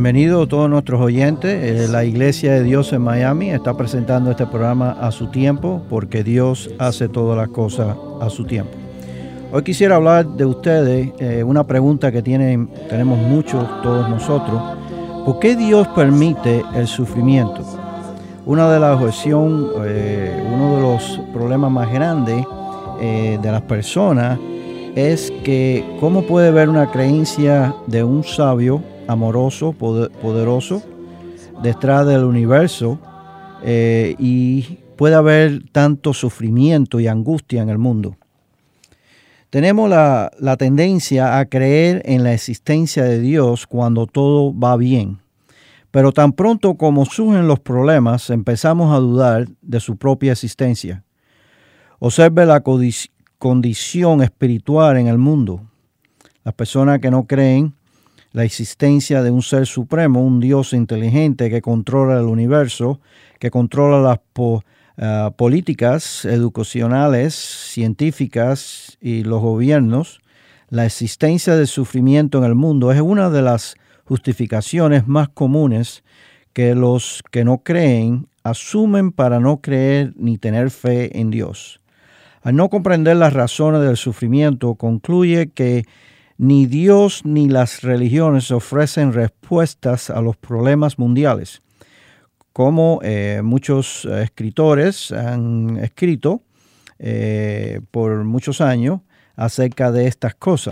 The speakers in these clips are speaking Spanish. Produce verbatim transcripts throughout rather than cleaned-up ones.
Bienvenidos a todos nuestros oyentes. Eh, la Iglesia de Dios en Miami está presentando este programa a su tiempo, porque Dios hace todas las cosas a su tiempo. Hoy quisiera hablar de ustedes, eh, una pregunta que tienen, tenemos muchos, todos nosotros. ¿Por qué Dios permite el sufrimiento? Una de las objeciones, eh, uno de los problemas más grandes eh, de las personas es que cómo puede haber una creencia de un sabio, amoroso, poder, poderoso, detrás del universo, eh, y puede haber tanto sufrimiento y angustia en el mundo. Tenemos la, la tendencia a creer en la existencia de Dios cuando todo va bien, pero tan pronto como surgen los problemas, empezamos a dudar de su propia existencia. Observe la condición condición espiritual en el mundo. Las personas que no creen la existencia de un ser supremo, un Dios inteligente que controla el universo, que controla las po, uh, políticas educacionales, científicas y los gobiernos, la existencia del sufrimiento en el mundo es una de las justificaciones más comunes que los que no creen asumen para no creer ni tener fe en Dios. Al no comprender las razones del sufrimiento, concluye que ni Dios ni las religiones ofrecen respuestas a los problemas mundiales, como eh, muchos escritores han escrito eh, por muchos años acerca de estas cosas.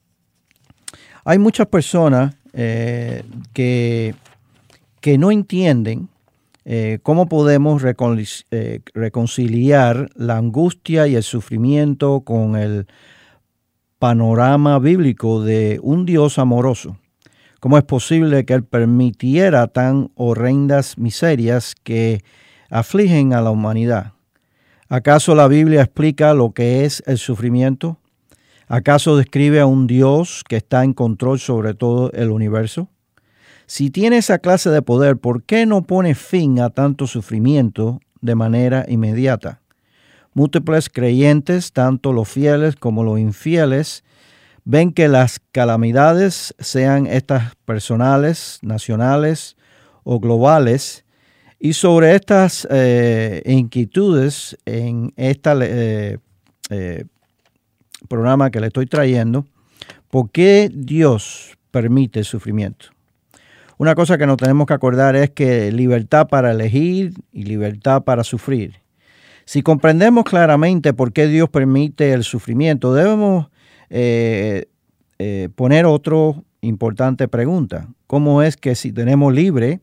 Hay muchas personas eh, que, que no entienden Eh, ¿Cómo podemos recon, eh, reconciliar la angustia y el sufrimiento con el panorama bíblico de un Dios amoroso? ¿Cómo es posible que Él permitiera tan horrendas miserias que afligen a la humanidad? ¿Acaso la Biblia explica lo que es el sufrimiento? ¿Acaso describe a un Dios que está en control sobre todo el universo? Si tiene esa clase de poder, ¿por qué no pone fin a tanto sufrimiento de manera inmediata? Múltiples creyentes, tanto los fieles como los infieles, ven que las calamidades, sean estas personales, nacionales o globales, y sobre estas eh, inquietudes en este eh, eh, programa que le estoy trayendo, ¿por qué Dios permite el sufrimiento? Una cosa que nos tenemos que acordar es que libertad para elegir y libertad para sufrir. Si comprendemos claramente por qué Dios permite el sufrimiento, debemos eh, eh, poner otra importante pregunta. ¿Cómo es que si tenemos libre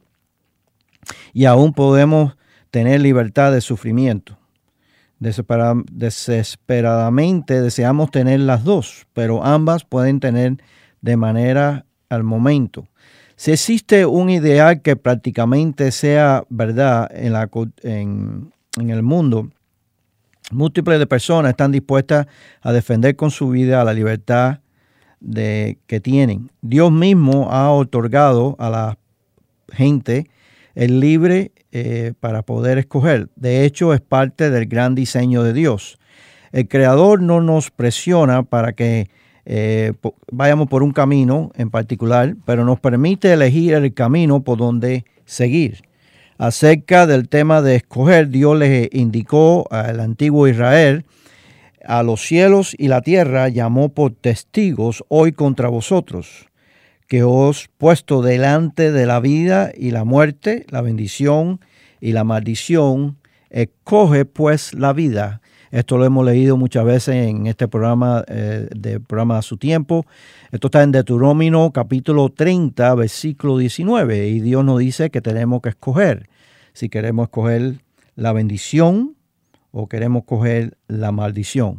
y aún podemos tener libertad de sufrimiento? Desesperad- desesperadamente deseamos tener las dos, pero ambas pueden tener de manera al momento. Si existe un ideal que prácticamente sea verdad en, la, en, en el mundo, múltiples de personas están dispuestas a defender con su vida la libertad de, que tienen. Dios mismo ha otorgado a la gente el libre eh, para poder escoger. De hecho, es parte del gran diseño de Dios. El Creador no nos presiona para que Eh, po- vayamos por un camino en particular, pero nos permite elegir el camino por donde seguir. Acerca del tema de escoger, Dios les indicó al antiguo Israel: a los cielos y la tierra llamó por testigos hoy contra vosotros, que os he puesto delante de la vida y la muerte, la bendición y la maldición. Escoge pues la vida. Esto lo hemos leído muchas veces en este programa, eh, de programa a su tiempo. Esto está en Deuteronomio capítulo treinta, versículo diecinueve. Y Dios nos dice que tenemos que escoger. Si queremos escoger la bendición o queremos escoger la maldición.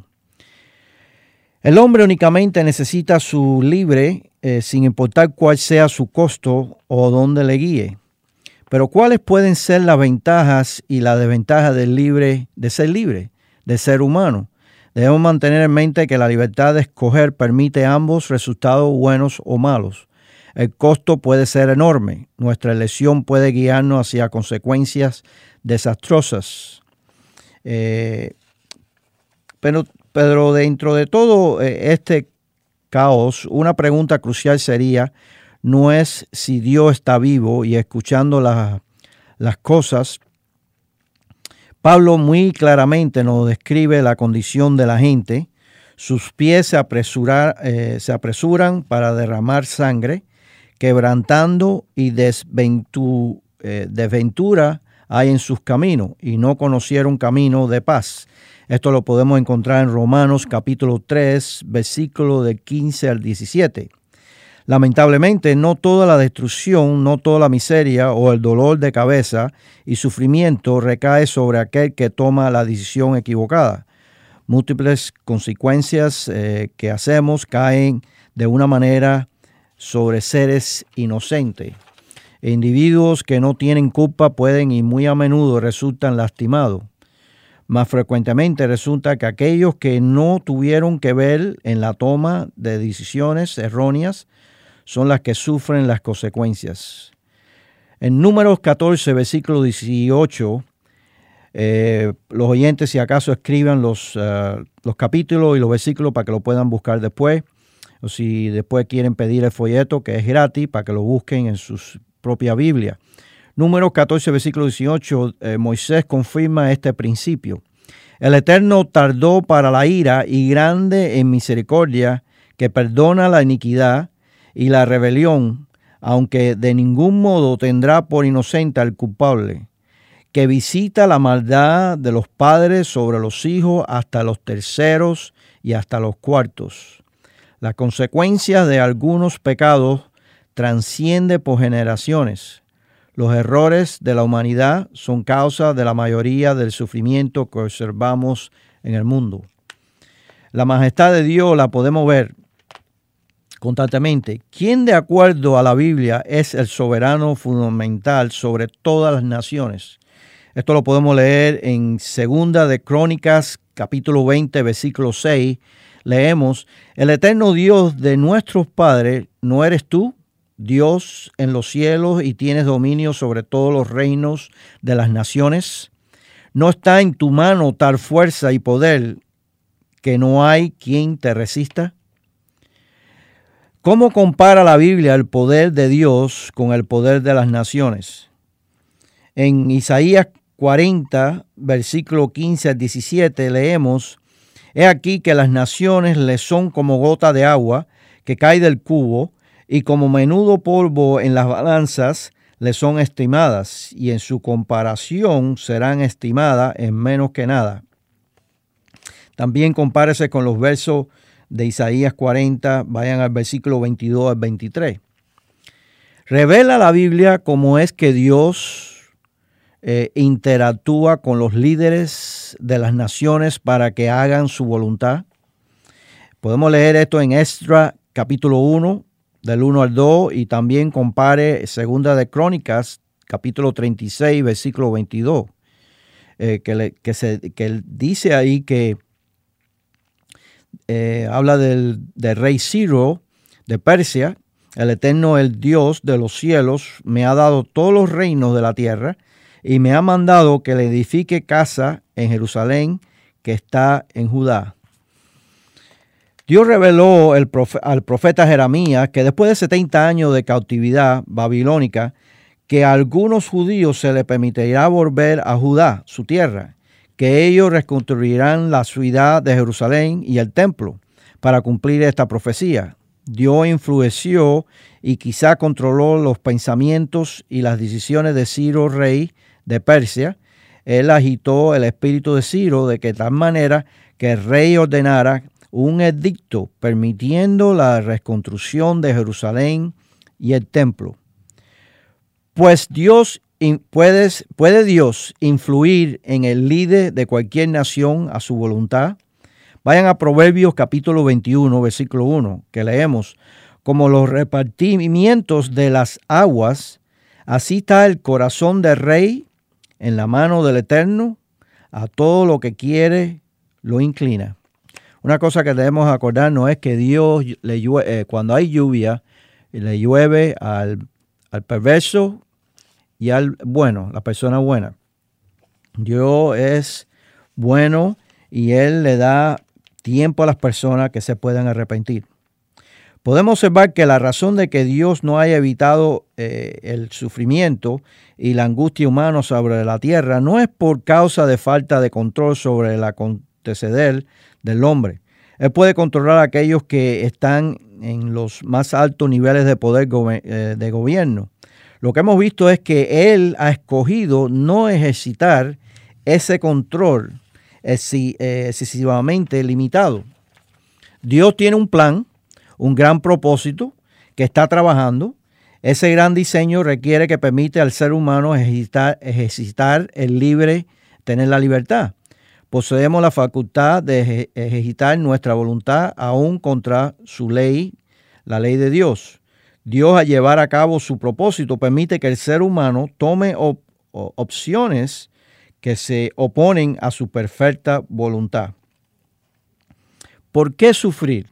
El hombre únicamente necesita su libre, eh, sin importar cuál sea su costo o dónde le guíe. Pero ¿cuáles pueden ser las ventajas y las desventajas del libre, de ser libre? De ser humano? Debemos mantener en mente que la libertad de escoger permite ambos resultados buenos o malos. El costo puede ser enorme. Nuestra elección puede guiarnos hacia consecuencias desastrosas. Eh, pero, pero dentro de todo eh, este caos, una pregunta crucial sería: no es si Dios está vivo y escuchando las, las cosas. Pablo muy claramente nos describe la condición de la gente. Sus pies se, apresura, eh, se apresuran para derramar sangre, quebrantando y desventu, eh, desventura hay en sus caminos, y no conocieron camino de paz. Esto lo podemos encontrar en Romanos capítulo tres, versículo del quince al diecisiete. Lamentablemente, no toda la destrucción, no toda la miseria o el dolor de cabeza y sufrimiento recae sobre aquel que toma la decisión equivocada. Múltiples consecuencias eh, que hacemos caen de una manera sobre seres inocentes. Individuos que no tienen culpa pueden y muy a menudo resultan lastimados. Más frecuentemente resulta que aquellos que no tuvieron que ver en la toma de decisiones erróneas son las que sufren las consecuencias. En Números catorce, versículo dieciocho, eh, los oyentes si acaso escriban los, uh, los capítulos y los versículos para que lo puedan buscar después, o si después quieren pedir el folleto que es gratis para que lo busquen en su propia Biblia. Números catorce, versículo dieciocho, eh, Moisés confirma este principio. El Eterno tardó para la ira y grande en misericordia, que perdona la iniquidad y la rebelión, aunque de ningún modo tendrá por inocente al culpable, que visita la maldad de los padres sobre los hijos hasta los terceros y hasta los cuartos. Las consecuencias de algunos pecados trascienden por generaciones. Los errores de la humanidad son causa de la mayoría del sufrimiento que observamos en el mundo. La majestad de Dios la podemos ver constantemente. ¿Quién de acuerdo a la Biblia es el soberano fundamental sobre todas las naciones? Esto lo podemos leer en Segunda de Crónicas, capítulo veinte, versículo seis. Leemos, el eterno Dios de nuestros padres, ¿no eres tú, Dios en los cielos, y tienes dominio sobre todos los reinos de las naciones? ¿No está en tu mano tal fuerza y poder que no hay quien te resista? ¿Cómo compara la Biblia el poder de Dios con el poder de las naciones? En Isaías cuarenta, versículo quince al diecisiete, leemos, he aquí que las naciones le son como gota de agua que cae del cubo, y como menudo polvo en las balanzas le son estimadas, y en su comparación serán estimadas en menos que nada. También compárese con los versos de Isaías cuarenta, vayan al versículo veintidós al veintitrés. Revela la Biblia cómo es que Dios eh, interactúa con los líderes de las naciones para que hagan su voluntad. Podemos leer esto en Esdras capítulo uno, del uno al dos, y también compare Segunda de Crónicas, capítulo treinta y seis, versículo veintidós, eh, que, le, que, se, que dice ahí que eh, habla del, del rey Ciro de Persia. El Eterno, el Dios de los cielos, me ha dado todos los reinos de la tierra y me ha mandado que le edifique casa en Jerusalén, que está en Judá. Dios reveló el profe- al profeta Jeremías que después de setenta años de cautividad babilónica, que a algunos judíos se les permitirá volver a Judá, su tierra, que ellos reconstruirán la ciudad de Jerusalén y el templo para cumplir esta profecía. Dios influenció y quizá controló los pensamientos y las decisiones de Ciro, rey de Persia. Él agitó el espíritu de Ciro de que tal manera que el rey ordenara un edicto permitiendo la reconstrucción de Jerusalén y el templo. Pues Dios puede, puede Dios influir en el líder de cualquier nación a su voluntad. Vayan a Proverbios capítulo veintiuno, versículo uno, que leemos, como los repartimientos de las aguas, así está el corazón del rey en la mano del Eterno, a todo lo que quiere lo inclina. Una cosa que debemos acordarnos es que Dios, le llueve, eh, cuando hay lluvia, le llueve al, al perverso y al bueno, la persona buena. Dios es bueno y Él le da tiempo a las personas que se puedan arrepentir. Podemos observar que la razón de que Dios no haya evitado eh, el sufrimiento y la angustia humana sobre la tierra no es por causa de falta de control sobre el acontecer del hombre. Él puede controlar a aquellos que están en los más altos niveles de poder gobe- eh, de gobierno. Lo que hemos visto es que Él ha escogido no ejercitar ese control excesivamente limitado. Dios tiene un plan, un gran propósito que está trabajando. Ese gran diseño requiere que permite al ser humano ejercitar, ejercitar el libre, tener la libertad. Poseemos la facultad de ejercitar nuestra voluntad aún contra su ley, la ley de Dios. Dios, al llevar a cabo su propósito, permite que el ser humano tome op- opciones que se oponen a su perfecta voluntad. ¿Por qué sufrir?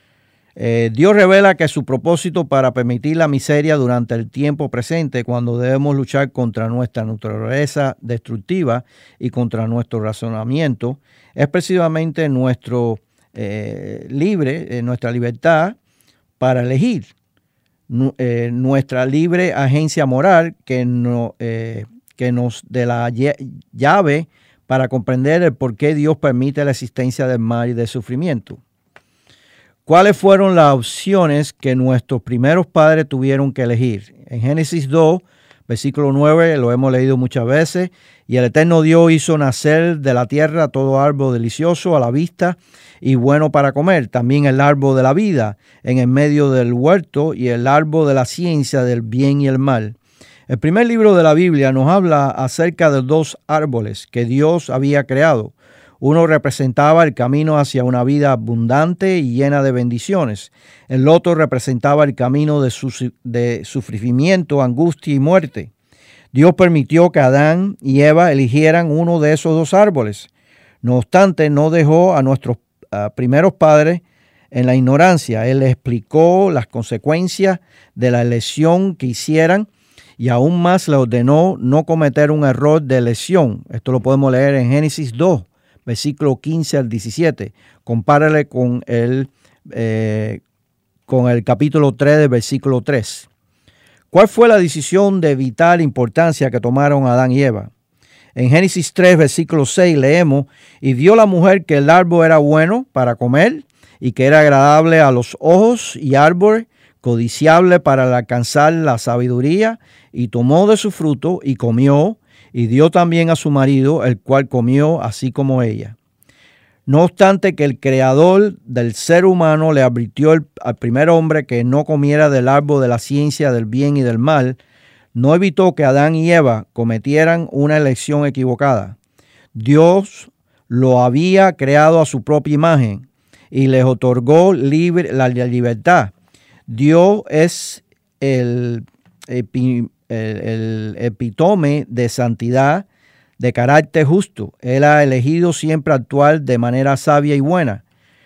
Eh, Dios revela que su propósito para permitir la miseria durante el tiempo presente, cuando debemos luchar contra nuestra naturaleza destructiva y contra nuestro razonamiento, es precisamente nuestro eh, libre, eh, nuestra libertad para elegir, nu- eh, nuestra libre agencia moral que, no, eh, que nos dé la lle- llave para comprender el por qué Dios permite la existencia del mal y del sufrimiento. ¿Cuáles fueron las opciones que nuestros primeros padres tuvieron que elegir? En Génesis dos, versículo nueve, lo hemos leído muchas veces, y el eterno Dios hizo nacer de la tierra todo árbol delicioso a la vista y bueno para comer, también el árbol de la vida en el medio del huerto y el árbol de la ciencia del bien y el mal. El primer libro de la Biblia nos habla acerca de dos árboles que Dios había creado. Uno representaba el camino hacia una vida abundante y llena de bendiciones. El otro representaba el camino de, su, de sufrimiento, angustia y muerte. Dios permitió que Adán y Eva eligieran uno de esos dos árboles. No obstante, no dejó a nuestros uh, primeros padres en la ignorancia. Él les explicó las consecuencias de la elección que hicieran y aún más le ordenó no cometer un error de elección. Esto lo podemos leer en Génesis dos. Versículo quince al diecisiete. Compárale con el, eh, con el capítulo tres del versículo tres. ¿Cuál fue la decisión de vital importancia que tomaron Adán y Eva? En Génesis tres, versículo seis leemos, y vio la mujer que el árbol era bueno para comer y que era agradable a los ojos y árbol codiciable para alcanzar la sabiduría, y tomó de su fruto y comió, y dio también a su marido, el cual comió así como ella. No obstante que el creador del ser humano le advirtió el, al primer hombre que no comiera del árbol de la ciencia del bien y del mal, no evitó que Adán y Eva cometieran una elección equivocada. Dios lo había creado a su propia imagen y les otorgó libre, la, la libertad. Dios es el, el El, el epítome de santidad, de carácter justo. Él ha elegido siempre actuar de manera sabia y buena.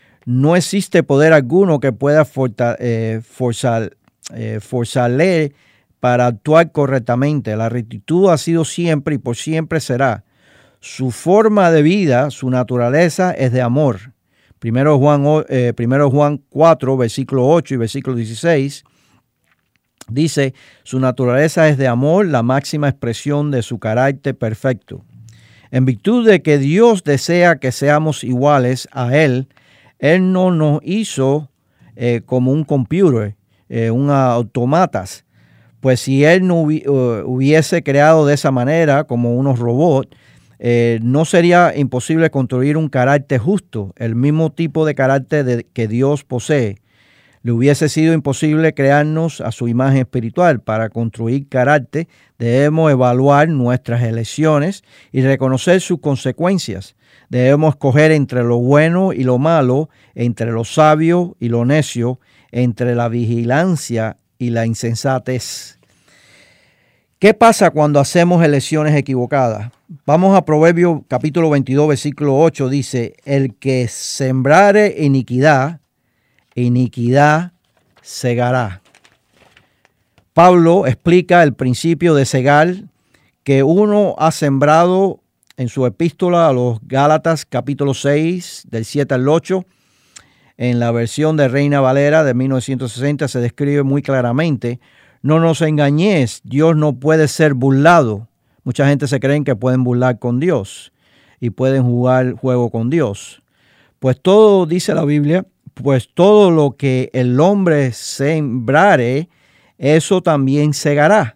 No existe poder alguno que pueda forta, eh, forzar, eh, forzarle para actuar correctamente. La rectitud ha sido siempre y por siempre será. Su forma de vida, su naturaleza es de amor. Primero Juan, eh, primero Juan cuatro, versículo ocho y versículo dieciséis. Dice, su naturaleza es de amor, la máxima expresión de su carácter perfecto. En virtud de que Dios desea que seamos iguales a Él, Él no nos hizo eh, como un computer, eh, un automatas. Pues si Él no hubi- uh, hubiese creado de esa manera, como unos robots, eh, no sería imposible construir un carácter justo, el mismo tipo de carácter de, que Dios posee. Le hubiese sido imposible crearnos a su imagen espiritual. Para construir carácter debemos evaluar nuestras elecciones y reconocer sus consecuencias. Debemos escoger entre lo bueno y lo malo, entre lo sabio y lo necio, entre la vigilancia y la insensatez. ¿Qué pasa cuando hacemos elecciones equivocadas? Vamos a Proverbios capítulo veintidós, versículo ocho, dice, el que sembrare iniquidad, iniquidad segará. Pablo explica el principio de segar que uno ha sembrado en su epístola a los Gálatas capítulo seis del siete al ocho. en la versión de Reina Valera de mil novecientos sesenta se describe muy claramente: no nos engañéis, Dios no puede ser burlado. Mucha gente se cree que pueden burlar con Dios y pueden jugar juego con Dios. Pues todo, dice la Biblia, pues todo lo que el hombre sembrare, eso también segará.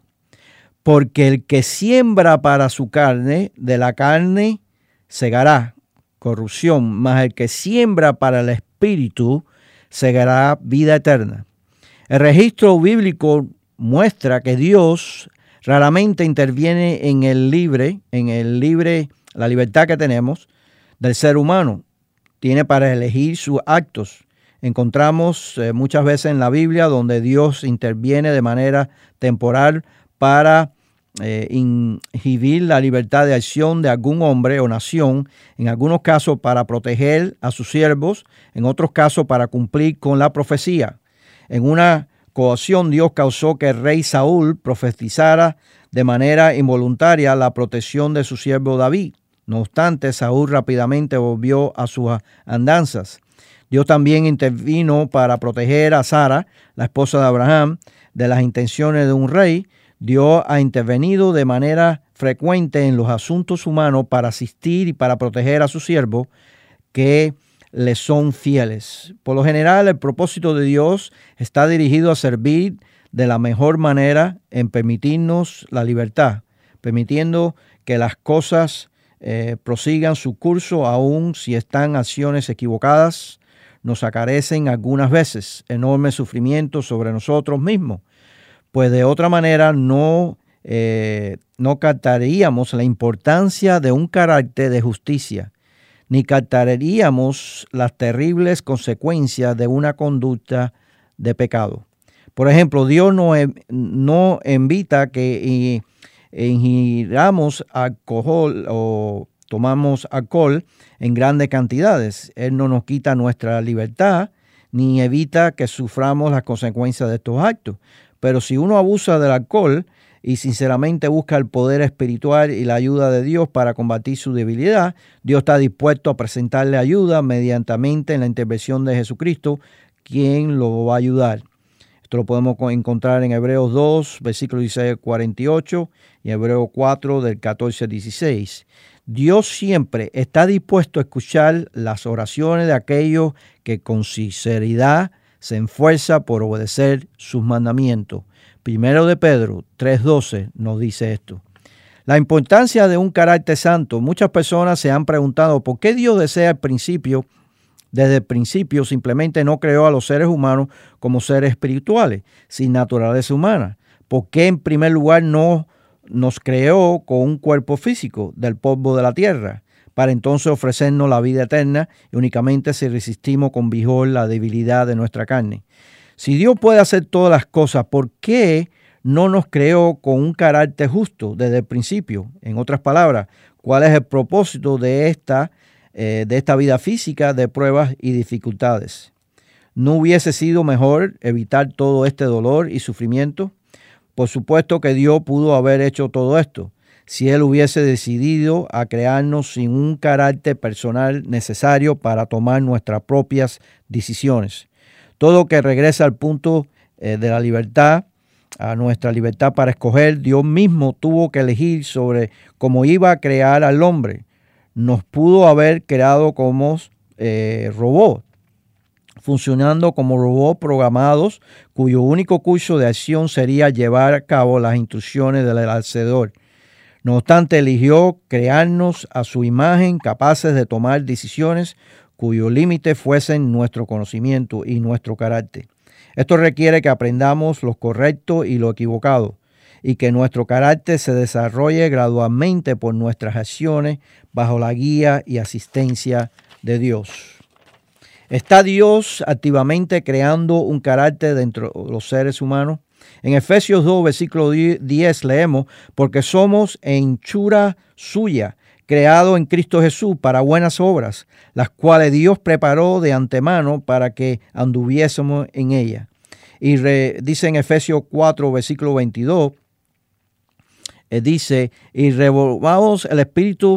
Porque el que siembra para su carne, de la carne segará corrupción, mas el que siembra para el espíritu segará vida eterna. El registro bíblico muestra que Dios raramente interviene en el libre, en el libre, la libertad que tenemos del ser humano. Tiene para elegir sus actos. Encontramos eh, muchas veces en la Biblia donde Dios interviene de manera temporal para eh, inhibir la libertad de acción de algún hombre o nación, en algunos casos para proteger a sus siervos, en otros casos para cumplir con la profecía. En una ocasión Dios causó que el rey Saúl profetizara de manera involuntaria la protección de su siervo David. No obstante, Saúl rápidamente volvió a sus andanzas. Dios también intervino para proteger a Sara, la esposa de Abraham, de las intenciones de un rey. Dios ha intervenido de manera frecuente en los asuntos humanos para asistir y para proteger a sus siervos que le son fieles. Por lo general, el propósito de Dios está dirigido a servir de la mejor manera en permitirnos la libertad, permitiendo que las cosas eh, prosigan su curso, aun si están acciones equivocadas. Nos acarecen algunas veces enormes sufrimientos sobre nosotros mismos, pues de otra manera no, eh, no captaríamos la importancia de un carácter de justicia, ni captaríamos las terribles consecuencias de una conducta de pecado. Por ejemplo, Dios no, no invita que ingiramos alcohol o tomamos alcohol en grandes cantidades. Él no nos quita nuestra libertad ni evita que suframos las consecuencias de estos actos. Pero si uno abusa del alcohol y sinceramente busca el poder espiritual y la ayuda de Dios para combatir su debilidad, Dios está dispuesto a presentarle ayuda medianamente en la intervención de Jesucristo, quien lo va a ayudar. Esto lo podemos encontrar en Hebreos dos, versículos dieciséis al cuarenta y ocho, y Hebreos cuatro, del catorce al dieciséis. Dios siempre está dispuesto a escuchar las oraciones de aquellos que con sinceridad se esfuerzan por obedecer sus mandamientos. Primero de Pedro tres doce nos dice esto. La importancia de un carácter santo. Muchas personas se han preguntado por qué Dios desea al principio, desde el principio simplemente no creó a los seres humanos como seres espirituales, sin naturaleza humana. ¿Por qué en primer lugar no nos creó con un cuerpo físico del polvo de la tierra, para entonces ofrecernos la vida eterna y únicamente si resistimos con vigor la debilidad de nuestra carne? Si Dios puede hacer todas las cosas, ¿por qué no nos creó con un carácter justo desde el principio? En otras palabras, ¿cuál es el propósito de esta, eh, de esta vida física de pruebas y dificultades? ¿No hubiese sido mejor evitar todo este dolor y sufrimiento? Por supuesto que Dios pudo haber hecho todo esto si Él hubiese decidido a crearnos sin un carácter personal necesario para tomar nuestras propias decisiones. Todo que regresa al punto eh, de la libertad, a nuestra libertad para escoger, Dios mismo tuvo que elegir sobre cómo iba a crear al hombre. Nos pudo haber creado como eh, robots, funcionando como robots programados, cuyo único curso de acción sería llevar a cabo las instrucciones del Hacedor. No obstante, eligió crearnos a su imagen, capaces de tomar decisiones cuyos límites fuesen nuestro conocimiento y nuestro carácter. Esto requiere que aprendamos lo correcto y lo equivocado, y que nuestro carácter se desarrolle gradualmente por nuestras acciones bajo la guía y asistencia de Dios. ¿Está Dios activamente creando un carácter dentro de los seres humanos? En Efesios dos, versículo diez leemos, porque somos hechura suya, creado en Cristo Jesús para buenas obras, las cuales Dios preparó de antemano para que anduviésemos en ellas. Y re, dice en Efesios cuatro, versículo veintidós, eh, dice, y revolvamos el espíritu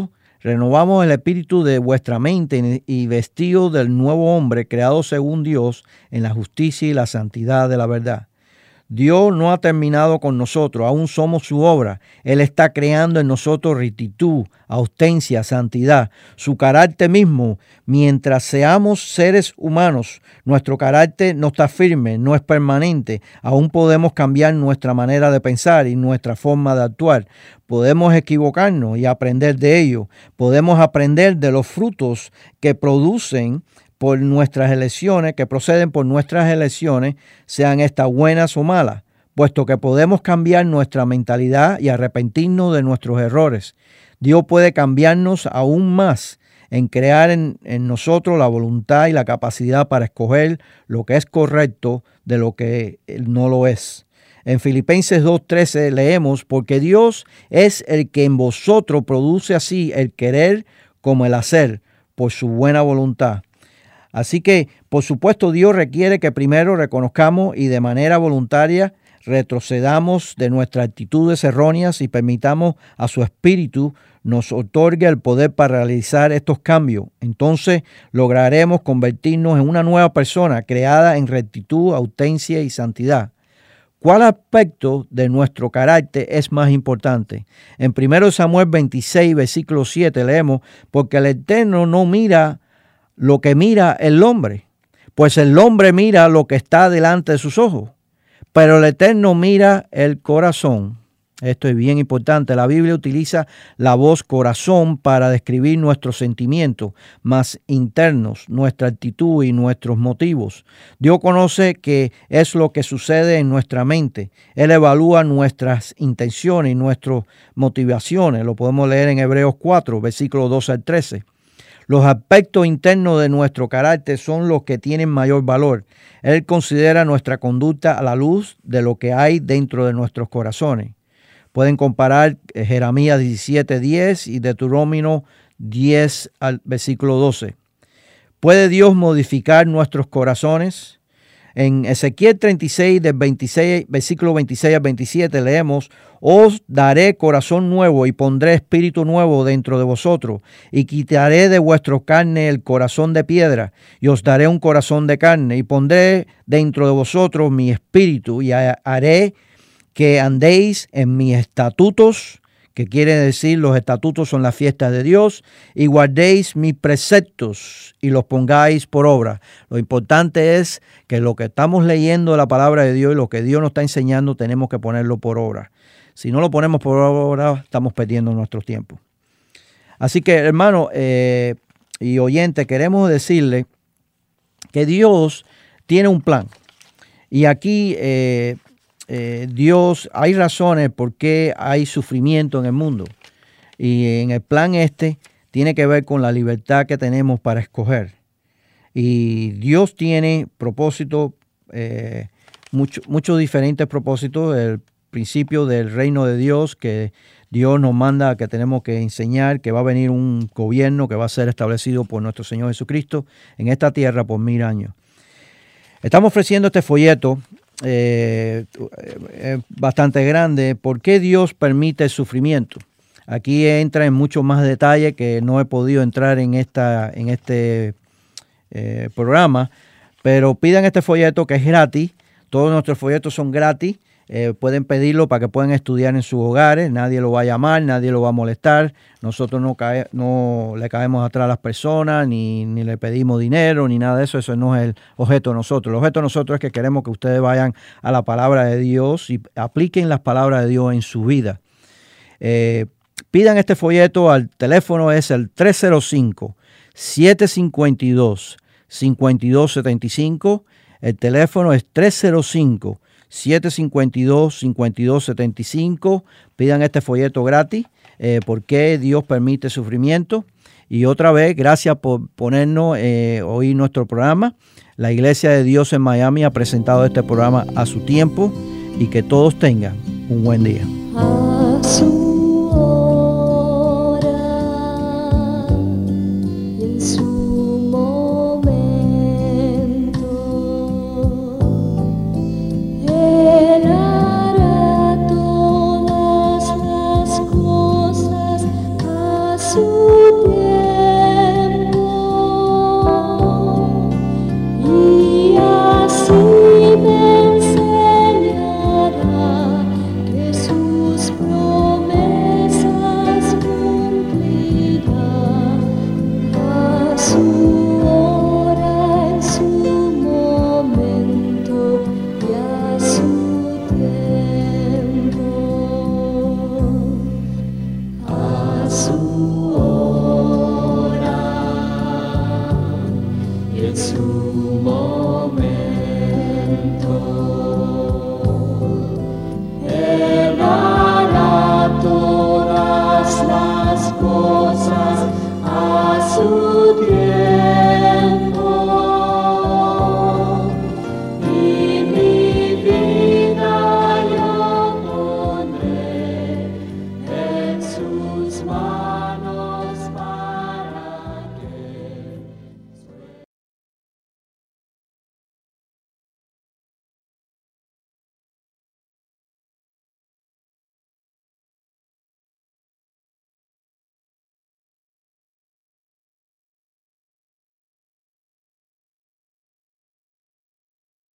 renovamos el espíritu de vuestra mente y vestidos del nuevo hombre creado según Dios en la justicia y la santidad de la verdad. Dios no ha terminado con nosotros, aún somos su obra. Él está creando en nosotros rectitud, austencia, santidad, su carácter mismo. Mientras seamos seres humanos, nuestro carácter no está firme, no es permanente. Aún podemos cambiar nuestra manera de pensar y nuestra forma de actuar. Podemos equivocarnos y aprender de ello. Podemos aprender de los frutos que producen por nuestras elecciones, que proceden por nuestras elecciones, sean estas buenas o malas, puesto que podemos cambiar nuestra mentalidad y arrepentirnos de nuestros errores. Dios puede cambiarnos aún más en crear en, en nosotros la voluntad y la capacidad para escoger lo que es correcto de lo que no lo es. En Filipenses dos trece leemos, porque Dios es el que en vosotros produce así el querer como el hacer, por su buena voluntad. Así que, por supuesto, Dios requiere que primero reconozcamos y de manera voluntaria retrocedamos de nuestras actitudes erróneas y permitamos a su Espíritu nos otorgue el poder para realizar estos cambios. Entonces lograremos convertirnos en una nueva persona creada en rectitud, austencia y santidad. ¿Cuál aspecto de nuestro carácter es más importante? En primero Samuel veintiséis, versículo siete leemos, porque el Eterno no mira lo que mira el hombre, pues el hombre mira lo que está delante de sus ojos, pero el Eterno mira el corazón. Esto es bien importante. La Biblia utiliza la voz corazón para describir nuestros sentimientos más internos, nuestra actitud y nuestros motivos. Dios conoce qué es lo que sucede en nuestra mente. Él evalúa nuestras intenciones y nuestras motivaciones. Lo podemos leer en Hebreos cuatro, versículos doce al trece. Los aspectos internos de nuestro carácter son los que tienen mayor valor. Él considera nuestra conducta a la luz de lo que hay dentro de nuestros corazones. Pueden comparar Jeremías diecisiete diez y Deuteronomio diez al versículo doce. ¿Puede Dios modificar nuestros corazones? En Ezequiel treinta y seis, del veintiséis, versículo veintiséis al veintisiete leemos, os daré corazón nuevo y pondré espíritu nuevo dentro de vosotros y quitaré de vuestra carne el corazón de piedra y os daré un corazón de carne y pondré dentro de vosotros mi espíritu y haré que andéis en mis estatutos, que quiere decir los estatutos son las fiestas de Dios, y guardéis mis preceptos y los pongáis por obra. Lo importante es que lo que estamos leyendo de la palabra de Dios y lo que Dios nos está enseñando tenemos que ponerlo por obra. Si no lo ponemos por obra, estamos perdiendo nuestro tiempo. Así que, hermano eh, y oyente, queremos decirle que Dios tiene un plan. Y aquí eh, eh, Dios, hay razones por qué hay sufrimiento en el mundo. Y en el plan este tiene que ver con la libertad que tenemos para escoger. Y Dios tiene propósitos, eh, muchos mucho diferentes propósitos. El principio del reino de Dios, que Dios nos manda, que tenemos que enseñar, que va a venir un gobierno que va a ser establecido por nuestro Señor Jesucristo en esta tierra por mil años. Estamos ofreciendo este folleto eh, eh, bastante grande. ¿Por qué Dios permite el sufrimiento? Aquí entra en mucho más detalle que no he podido entrar en, esta, en este eh, programa, pero pidan este folleto que es gratis. Todos nuestros folletos son gratis. Eh, pueden pedirlo para que puedan estudiar en sus hogares. Nadie lo va a llamar, nadie lo va a molestar. Nosotros no, cae, no le caemos atrás a las personas, ni, ni le pedimos dinero, ni nada de eso. Eso no es el objeto de nosotros. El objeto de nosotros es que queremos que ustedes vayan a la palabra de Dios y apliquen las palabras de Dios en su vida. Eh, pidan este folleto al teléfono, es el tres cero cinco, siete cinco dos, cinco dos siete cinco. El teléfono es tres cero cinco, siete cinco dos, cinco dos siete cinco. Pidan este folleto gratis. Eh, ¿Por qué Dios permite sufrimiento? Y otra vez, gracias por ponernos, eh, oír nuestro programa. La Iglesia de Dios en Miami ha presentado este programa a su tiempo y que todos tengan un buen día. A su hora, en su momento, Él hará todas las cosas a su momento. Él hará todas las cosas a su